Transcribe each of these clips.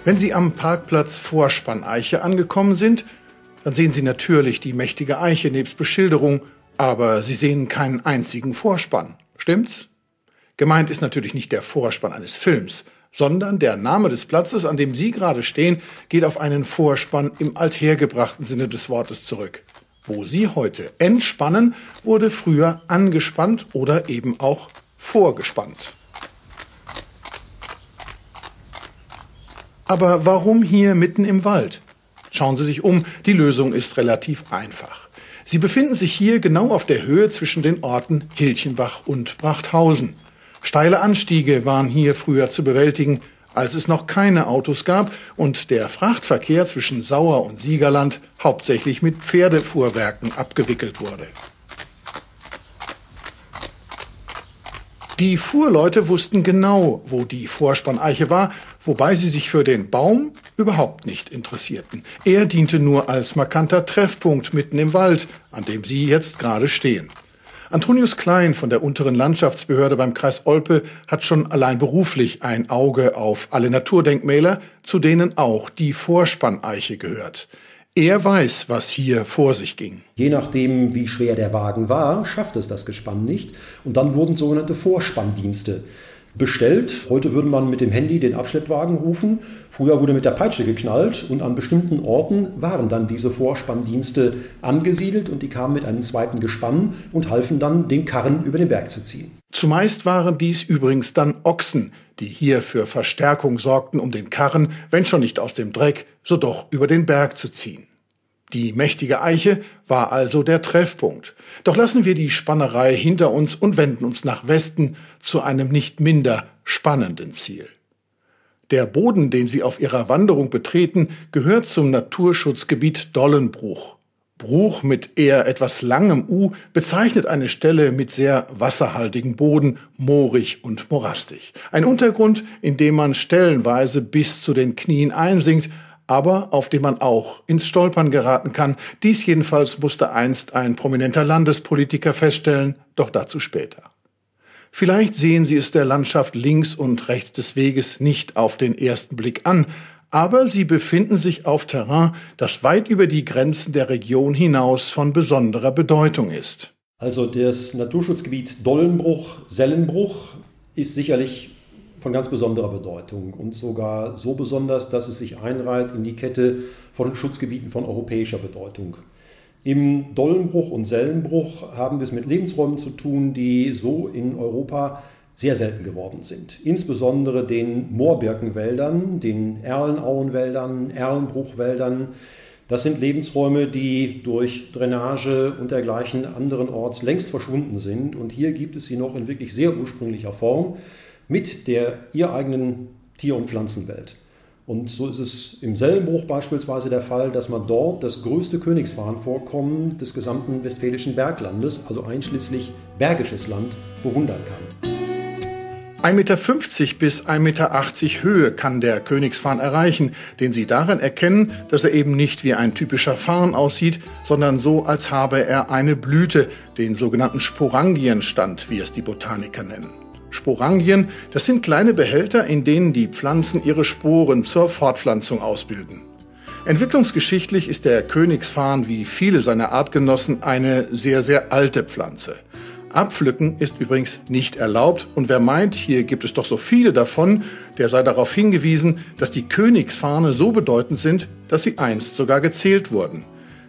Wenn Sie am Parkplatz Vorspanneiche angekommen sind, dann sehen Sie natürlich die mächtige Eiche nebst Beschilderung, aber Sie sehen keinen einzigen Vorspann. Stimmt's? Gemeint ist natürlich nicht der Vorspann eines Films, sondern der Name des Platzes, an dem Sie gerade stehen, geht auf einen Vorspann im althergebrachten Sinne des Wortes zurück. Wo Sie heute entspannen, wurde früher angespannt oder eben auch vorgespannt. Aber warum hier mitten im Wald? Schauen Sie sich um, die Lösung ist relativ einfach. Sie befinden sich hier genau auf der Höhe zwischen den Orten Hilchenbach und Brachthausen. Steile Anstiege waren hier früher zu bewältigen, als es noch keine Autos gab und der Frachtverkehr zwischen Sauer und Siegerland hauptsächlich mit Pferdefuhrwerken abgewickelt wurde. Die Fuhrleute wussten genau, wo die Vorspanneiche war, wobei sie sich für den Baum überhaupt nicht interessierten. Er diente nur als markanter Treffpunkt mitten im Wald, an dem sie jetzt gerade stehen. Antonius Klein von der unteren Landschaftsbehörde beim Kreis Olpe hat schon allein beruflich ein Auge auf alle Naturdenkmäler, zu denen auch die Vorspanneiche gehört. Er weiß, was hier vor sich ging. Je nachdem, wie schwer der Wagen war, schaffte es das Gespann nicht. Und dann wurden sogenannte Vorspanndienste bestellt. Heute würde man mit dem Handy den Abschleppwagen rufen. Früher wurde mit der Peitsche geknallt und an bestimmten Orten waren dann diese Vorspanndienste angesiedelt und die kamen mit einem zweiten Gespann und halfen dann, den Karren über den Berg zu ziehen. Zumeist waren dies übrigens dann Ochsen, die hier für Verstärkung sorgten, um den Karren, wenn schon nicht aus dem Dreck, so doch über den Berg zu ziehen. Die mächtige Eiche war also der Treffpunkt. Doch lassen wir die Spannerei hinter uns und wenden uns nach Westen zu einem nicht minder spannenden Ziel. Der Boden, den Sie auf Ihrer Wanderung betreten, gehört zum Naturschutzgebiet Dollenbruch. Bruch mit eher etwas langem U bezeichnet eine Stelle mit sehr wasserhaltigem Boden, moorig und morastig. Ein Untergrund, in dem man stellenweise bis zu den Knien einsinkt, aber auf dem man auch ins Stolpern geraten kann. Dies jedenfalls musste einst ein prominenter Landespolitiker feststellen, doch dazu später. Vielleicht sehen Sie es der Landschaft links und rechts des Weges nicht auf den ersten Blick an, aber Sie befinden sich auf Terrain, das weit über die Grenzen der Region hinaus von besonderer Bedeutung ist. Also das Naturschutzgebiet Dollenbruch-Sellenbruch ist sicherlich von ganz besonderer Bedeutung und sogar so besonders, dass es sich einreiht in die Kette von Schutzgebieten von europäischer Bedeutung. Im Dollenbruch und Sellenbruch haben wir es mit Lebensräumen zu tun, die so in Europa sehr selten geworden sind. Insbesondere den Moorbirkenwäldern, den Erlenauenwäldern, Erlenbruchwäldern. Das sind Lebensräume, die durch Drainage und dergleichen anderenorts längst verschwunden sind. Und hier gibt es sie noch in wirklich sehr ursprünglicher Form mit der ihr eigenen Tier- und Pflanzenwelt. Und so ist es im Sellenbruch beispielsweise der Fall, dass man dort das größte Königsfahnenvorkommen des gesamten westfälischen Berglandes, also einschließlich Bergisches Land, bewundern kann. 1,50 Meter bis 1,80 Meter Höhe kann der Königsfarn erreichen, den Sie daran erkennen, dass er eben nicht wie ein typischer Farn aussieht, sondern so, als habe er eine Blüte, den sogenannten Sporangienstand, wie es die Botaniker nennen. Sporangien, das sind kleine Behälter, in denen die Pflanzen ihre Sporen zur Fortpflanzung ausbilden. Entwicklungsgeschichtlich ist der Königsfarn wie viele seiner Artgenossen eine sehr, sehr alte Pflanze. Abpflücken ist übrigens nicht erlaubt und wer meint, hier gibt es doch so viele davon, der sei darauf hingewiesen, dass die Königsfarne so bedeutend sind, dass sie einst sogar gezählt wurden.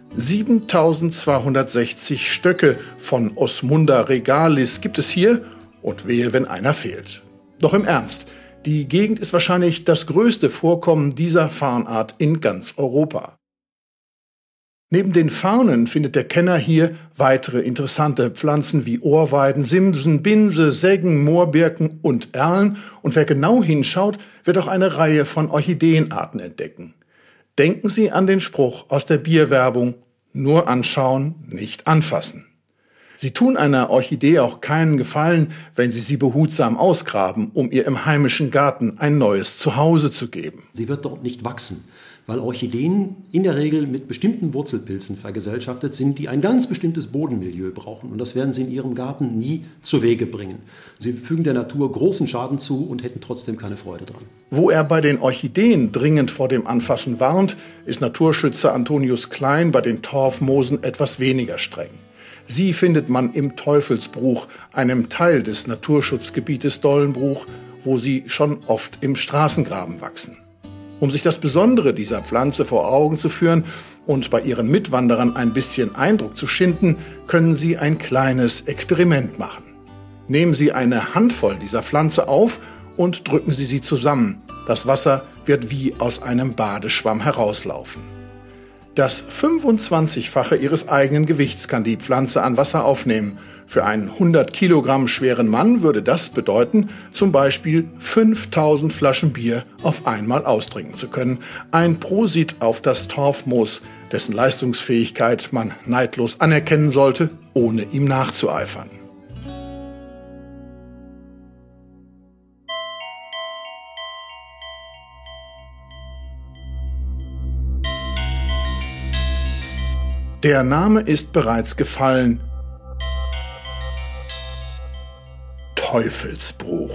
7260 Stöcke von Osmunda regalis gibt es hier und wehe, wenn einer fehlt. Doch im Ernst, die Gegend ist wahrscheinlich das größte Vorkommen dieser Farnart in ganz Europa. Neben den Farnen findet der Kenner hier weitere interessante Pflanzen wie Ohrweiden, Simsen, Binse, Seggen, Moorbirken und Erlen. Und wer genau hinschaut, wird auch eine Reihe von Orchideenarten entdecken. Denken Sie an den Spruch aus der Bierwerbung: nur anschauen, nicht anfassen. Sie tun einer Orchidee auch keinen Gefallen, wenn Sie sie behutsam ausgraben, um ihr im heimischen Garten ein neues Zuhause zu geben. Sie wird dort nicht wachsen, weil Orchideen in der Regel mit bestimmten Wurzelpilzen vergesellschaftet sind, die ein ganz bestimmtes Bodenmilieu brauchen. Und das werden sie in ihrem Garten nie zu Wege bringen. Sie fügen der Natur großen Schaden zu und hätten trotzdem keine Freude dran. Wo er bei den Orchideen dringend vor dem Anfassen warnt, ist Naturschützer Antonius Klein bei den Torfmoosen etwas weniger streng. Sie findet man im Teufelsbruch, einem Teil des Naturschutzgebietes Dollenbruch, wo sie schon oft im Straßengraben wachsen. Um sich das Besondere dieser Pflanze vor Augen zu führen und bei ihren Mitwanderern ein bisschen Eindruck zu schinden, können Sie ein kleines Experiment machen. Nehmen Sie eine Handvoll dieser Pflanze auf und drücken Sie sie zusammen. Das Wasser wird wie aus einem Badeschwamm herauslaufen. Das 25-fache ihres eigenen Gewichts kann die Pflanze an Wasser aufnehmen. Für einen 100 Kilogramm schweren Mann würde das bedeuten, zum Beispiel 5000 Flaschen Bier auf einmal austrinken zu können. Ein Prosit auf das Torfmoos, dessen Leistungsfähigkeit man neidlos anerkennen sollte, ohne ihm nachzueifern. Der Name ist bereits gefallen. Teufelsbruch.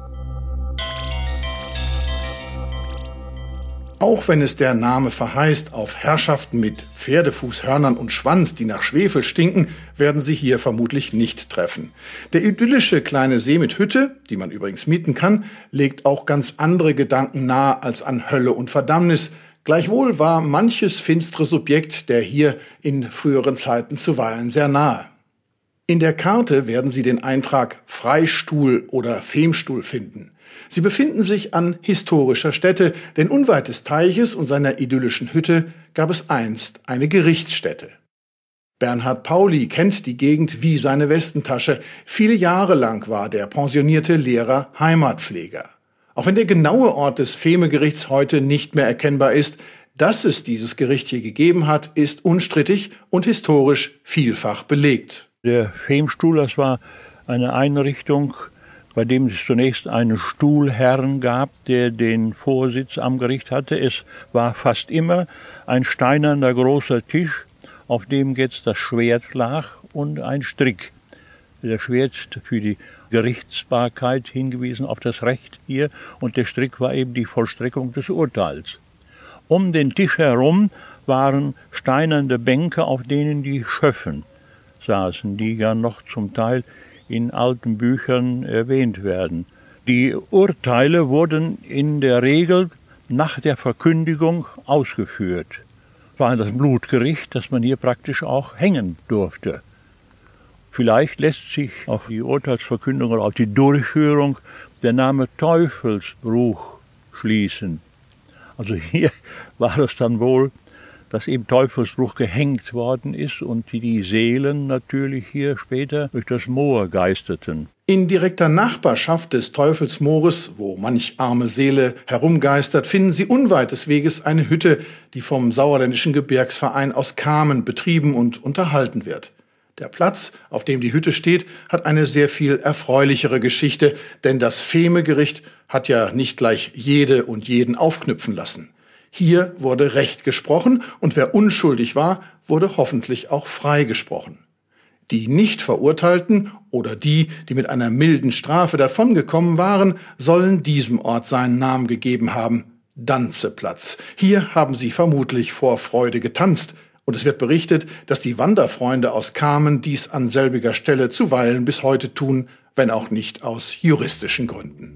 Auch wenn es der Name verheißt, auf Herrschaften mit Pferdefußhörnern und Schwanz, die nach Schwefel stinken, werden Sie hier vermutlich nicht treffen. Der idyllische kleine See mit Hütte, die man übrigens mieten kann, legt auch ganz andere Gedanken nahe als an Hölle und Verdammnis. Gleichwohl war manches finstere Subjekt der hier in früheren Zeiten zuweilen sehr nahe. In der Karte werden Sie den Eintrag Freistuhl oder Femstuhl finden. Sie befinden sich an historischer Stätte, denn unweit des Teiches und seiner idyllischen Hütte gab es einst eine Gerichtsstätte. Bernhard Pauli kennt die Gegend wie seine Westentasche. Viele Jahre lang war der pensionierte Lehrer Heimatpfleger. Auch wenn der genaue Ort des Femegerichts heute nicht mehr erkennbar ist, dass es dieses Gericht hier gegeben hat, ist unstrittig und historisch vielfach belegt. Der Femstuhl, das war eine Einrichtung, bei dem es zunächst einen Stuhlherrn gab, der den Vorsitz am Gericht hatte. Es war fast immer ein steinerner großer Tisch, auf dem jetzt das Schwert lag und ein Strick. Der Schwert für die Gerichtsbarkeit hingewiesen auf das Recht hier und der Strick war eben die Vollstreckung des Urteils. Um den Tisch herum waren steinerne Bänke, auf denen die Schöffen saßen, die ja noch zum Teil in alten Büchern erwähnt werden. Die Urteile wurden in der Regel nach der Verkündigung ausgeführt. Es war das Blutgericht, das man hier praktisch auch hängen durfte. Vielleicht lässt sich auf die Urteilsverkündung oder auf die Durchführung der Name Teufelsbruch schließen. Also hier war es dann wohl, dass eben Teufelsbruch gehängt worden ist und die Seelen natürlich hier später durch das Moor geisterten. In direkter Nachbarschaft des Teufelsmoores, wo manch arme Seele herumgeistert, finden Sie unweit des Weges eine Hütte, die vom Sauerländischen Gebirgsverein aus Kamen betrieben und unterhalten wird. Der Platz, auf dem die Hütte steht, hat eine sehr viel erfreulichere Geschichte, denn das Femegericht hat ja nicht gleich jede und jeden aufknüpfen lassen. Hier wurde Recht gesprochen und wer unschuldig war, wurde hoffentlich auch freigesprochen. Die Nicht-Verurteilten oder die mit einer milden Strafe davongekommen waren, sollen diesem Ort seinen Namen gegeben haben: Danzeplatz. Hier haben sie vermutlich vor Freude getanzt. Und es wird berichtet, dass die Wanderfreunde aus Kamen dies an selbiger Stelle zuweilen bis heute tun, wenn auch nicht aus juristischen Gründen.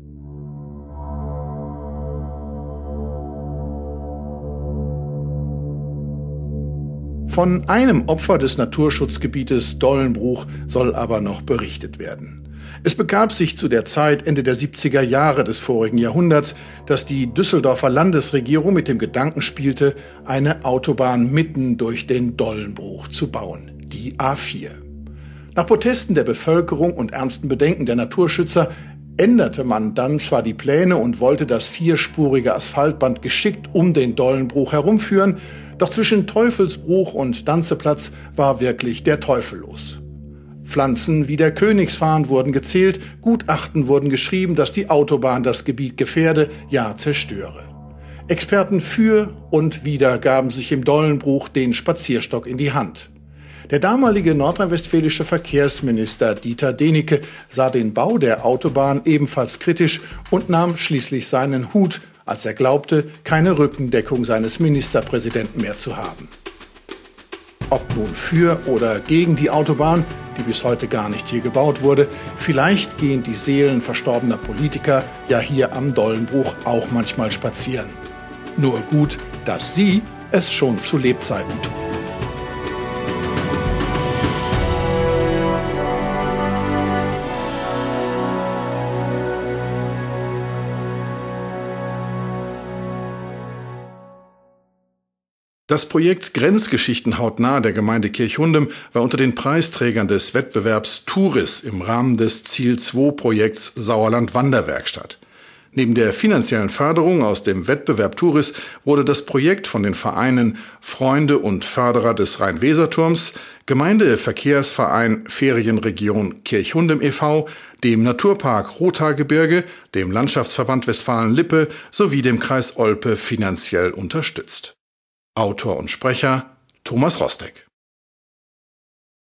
Von einem Opfer des Naturschutzgebietes Dollenbruch soll aber noch berichtet werden. Es begab sich zu der Zeit Ende der 70er Jahre des vorigen Jahrhunderts, dass die Düsseldorfer Landesregierung mit dem Gedanken spielte, eine Autobahn mitten durch den Dollenbruch zu bauen, die A4. Nach Protesten der Bevölkerung und ernsten Bedenken der Naturschützer änderte man dann zwar die Pläne und wollte das vierspurige Asphaltband geschickt um den Dollenbruch herumführen, doch zwischen Teufelsbruch und Danzeplatz war wirklich der Teufel los. Pflanzen wie der Königsfarn wurden gezählt, Gutachten wurden geschrieben, dass die Autobahn das Gebiet gefährde, ja zerstöre. Experten für und wider gaben sich im Dollenbruch den Spazierstock in die Hand. Der damalige nordrhein-westfälische Verkehrsminister Dieter Denicke sah den Bau der Autobahn ebenfalls kritisch und nahm schließlich seinen Hut, als er glaubte, keine Rückendeckung seines Ministerpräsidenten mehr zu haben. Ob nun für oder gegen die Autobahn, die bis heute gar nicht hier gebaut wurde, vielleicht gehen die Seelen verstorbener Politiker ja hier am Dollenbruch auch manchmal spazieren. Nur gut, dass sie es schon zu Lebzeiten tun. Das Projekt Grenzgeschichten hautnah der Gemeinde Kirchhundem war unter den Preisträgern des Wettbewerbs Touris im Rahmen des Ziel-2-Projekts Sauerland Wanderwerkstatt. Neben der finanziellen Förderung aus dem Wettbewerb Touris wurde das Projekt von den Vereinen Freunde und Förderer des Rhein-Weser-Turms, Gemeindeverkehrsverein Ferienregion Kirchhundem e.V., dem Naturpark Rothaargebirge, dem Landschaftsverband Westfalen-Lippe sowie dem Kreis Olpe finanziell unterstützt. Autor und Sprecher Thomas Rostek.